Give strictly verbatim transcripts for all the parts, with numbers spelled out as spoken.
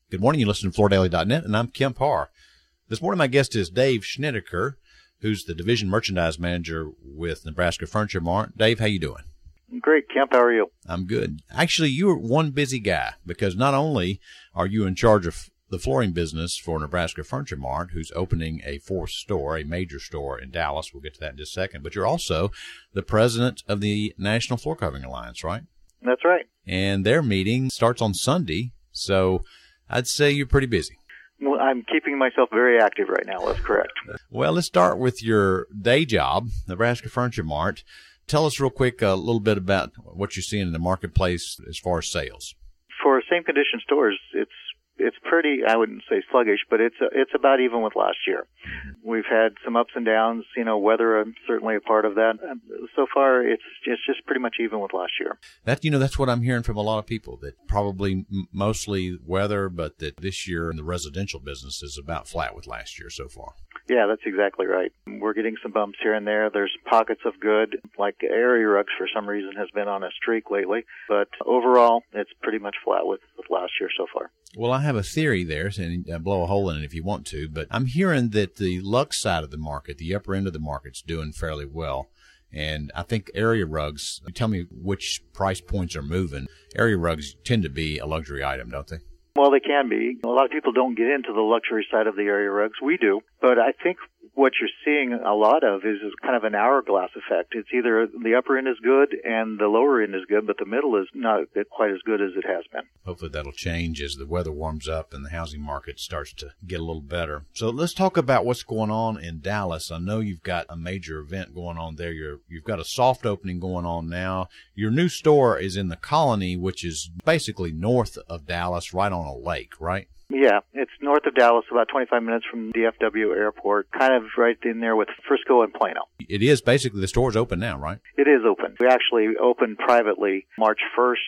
Good morning. You listen to Florida Daily dot net, and I'm Kemp Harr. This morning, my guest is Dave Schnedeker, who's the Division Merchandise Manager with Nebraska Furniture Mart. Dave, how you doing? Great, Kemp. How are you? I'm good. Actually, you're one busy guy because not only are you in charge of the flooring business for Nebraska Furniture Mart, who's opening a fourth store, a major store in Dallas. We'll get to that in just a second. But you're also the president of the National Floor Covering Alliance, right? That's right. And their meeting starts on Sunday, so I'd say you're pretty busy. Well, I'm keeping myself very active right now. That's correct. Well, let's start with your day job, Nebraska Furniture Mart. Tell us real quick a little bit about what you're seeing in the marketplace as far as sales. For same condition stores, it's it's pretty, I wouldn't say sluggish, but it's it's about even with last year. We've had some ups and downs, you know, weather um, certainly a part of that. So far, it's it's just pretty much even with last year. That you know, that's what I'm hearing from a lot of people, that probably m- mostly weather, but that this year in the residential business is about flat with last year so far. Yeah, that's exactly right. We're getting some bumps here and there. There's pockets of good, like area rugs for some reason has been on a streak lately. But overall, it's pretty much flat with, with last year so far. Well, I have a theory there, and uh, blow a hole in it if you want to, but I'm hearing that the Lux side of the market, the upper end of the market's doing fairly well. And I think area rugs, tell me which price points are moving. Area rugs tend to be a luxury item, don't they? Well, they can be. A lot of people don't get into the luxury side of the area rugs. We do. But I think what you're seeing a lot of is, is kind of an hourglass effect. It's either the upper end is good and the lower end is good, but the middle is not quite as good as it has been. Hopefully that'll change as the weather warms up and the housing market starts to get a little better. So let's talk about what's going on in Dallas. I know you've got a major event going on there. You're, you've got a soft opening going on now. Your new store is in the Colony, which is basically north of Dallas, right on a lake, right? Yeah, it's north of Dallas, about twenty-five minutes from D F W Airport, kind of right in there with Frisco and Plano. It is basically, the store's open now, right? It is open. We actually opened privately March first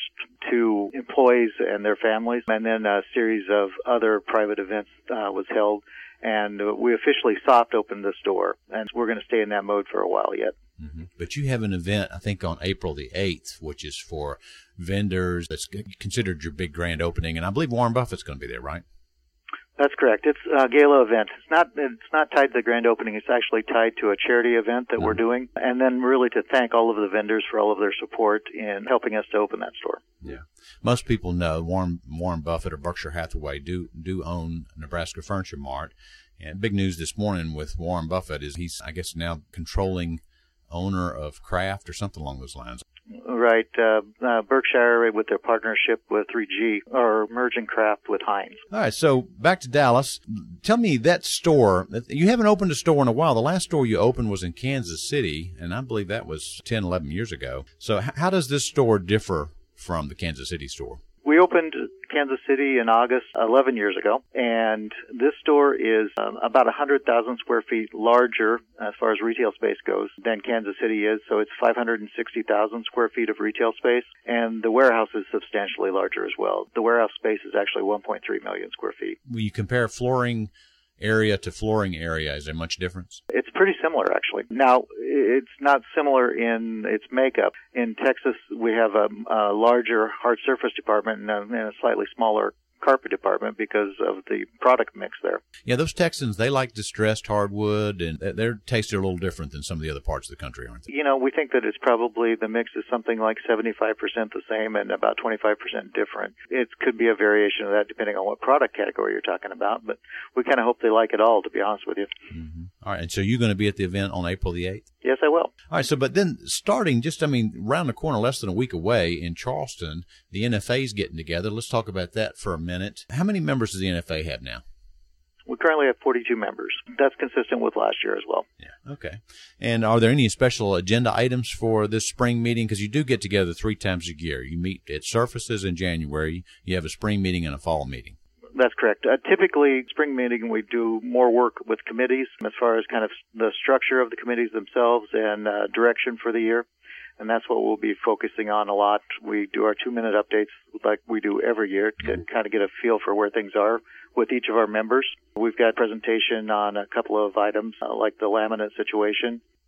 to employees and their families, and then a series of other private events uh, was held, and we officially soft opened the store, and we're going to stay in that mode for a while yet. Mm-hmm. But you have an event, I think, on April the eighth, which is for vendors. That's considered your big grand opening, and I believe Warren Buffett's going to be there, right? That's correct. It's a gala event. It's not it's not tied to the grand opening. It's actually tied to a charity event that mm-hmm. we're doing, and then really to thank all of the vendors for all of their support in helping us to open that store. Yeah. Most people know Warren Warren Buffett or Berkshire Hathaway do do own Nebraska Furniture Mart. And big news this morning with Warren Buffett is he's, I guess, now controlling owner of Kraft or something along those lines. Right. Uh, uh, Berkshire, with their partnership with three G, are merging Kraft with Heinz. All right. So back to Dallas. Tell me that store. You haven't opened a store in a while. The last store you opened was in Kansas City, and I believe that was ten, eleven years ago. So how does this store differ from the Kansas City store? We opened Kansas City in August eleven years ago, and this store is um, about one hundred thousand square feet larger as far as retail space goes than Kansas City is, so it's five hundred sixty thousand square feet of retail space, and the warehouse is substantially larger as well. The warehouse space is actually one point three million square feet. When you compare flooring area to flooring area, is there much difference? It's pretty similar, actually. Now, it's not similar in its makeup. In Texas, we have a, a larger hard surface department and a, and a slightly smaller carpet department because of the product mix there. Yeah, those Texans, they like distressed hardwood, and their tastes are a little different than some of the other parts of the country, aren't they? You know, we think that it's probably, the mix is something like seventy-five percent the same and about twenty-five percent different. It could be a variation of that depending on what product category you're talking about, but we kind of hope they like it all, to be honest with you. Mm-hmm. All right, and so you're going to be at the event on April the eighth? Yes, I will. All right, so but then starting just, I mean, around the corner, less than a week away in Charleston, the N F A's getting together. Let's talk about that for a minute. How many members does the N F A have now? We currently have forty-two members. That's consistent with last year as well. Yeah, okay. And are there any special agenda items for this spring meeting? Because you do get together three times a year. You meet at Surfaces in January. You have a spring meeting and a fall meeting. That's correct. Uh, typically, spring meeting, we do more work with committees as far as kind of the structure of the committees themselves and uh, direction for the year. And that's what we'll be focusing on a lot. We do our two-minute updates like we do every year to mm-hmm. kind of get a feel for where things are with each of our members. We've got a presentation on a couple of items uh, like the laminate situation.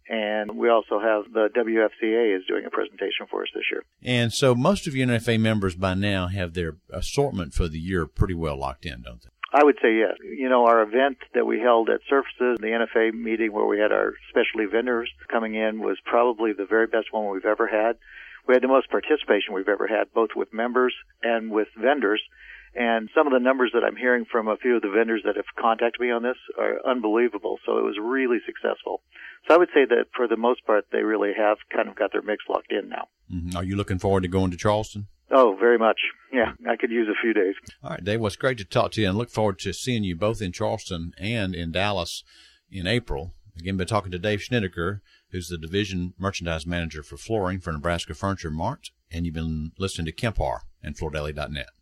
And we also have the W F C A is doing a presentation for us this year. And so most of your N F A members by now have their assortment for the year pretty well locked in, don't they? I would say yes. You know, our event that we held at Surfaces, the N F A meeting where we had our specialty vendors coming in, was probably the very best one we've ever had. We had the most participation we've ever had, both with members and with vendors. And some of the numbers that I'm hearing from a few of the vendors that have contacted me on this are unbelievable. So it was really successful. So I would say that for the most part, they really have kind of got their mix locked in now. Mm-hmm. Are you looking forward to going to Charleston? Oh, very much. Yeah, I could use a few days. All right, Dave, well, it's great to talk to you and look forward to seeing you both in Charleston and in Dallas in April. Again, been talking to Dave Schnittker, who's the Division Merchandise Manager for Flooring for Nebraska Furniture Mart, and you've been listening to Kemp Harr and Floor Daily dot net.